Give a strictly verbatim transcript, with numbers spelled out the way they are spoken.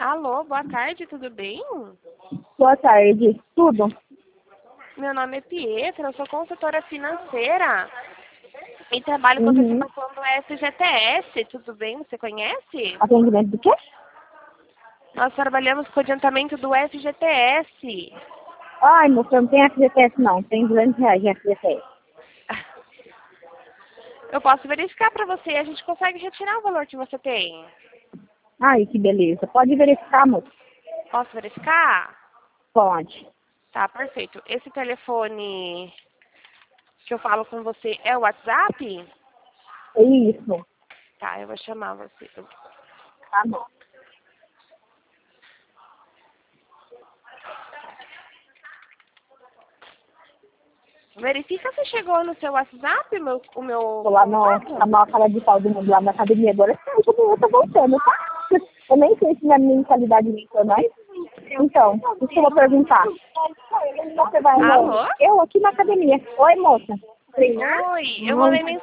Alô, boa tarde, tudo bem? Boa tarde. Tudo? Meu nome é Pietra, eu sou consultora financeira e trabalho com Uhum. antecipação do F G T S, tudo bem? Você conhece? Atendimento do quê? Nós trabalhamos com o adiantamento do F G T S. Ai, moça, não tem F G T S não. Tem duzentos reais de F G T S. Eu posso verificar para você e a gente consegue retirar o valor que você tem. Ai, que beleza. Pode verificar, moça? Posso verificar? Pode. Tá, perfeito. Esse telefone que eu falo com você é o WhatsApp? É isso. Tá, eu vou chamar você. Tá bom. Verifica se chegou no seu WhatsApp o meu, o meu Tô lá no, contato. na maior cara de pau do mundo, lá na academia. Agora sim, eu tô voltando, tá? Eu nem sei se minha mentalidade mencionou. Então, o que eu vou perguntar? Você vai Alô? onde? Eu aqui na academia. Oi, moça. Treinar? Oi, eu Não. mandei mensagem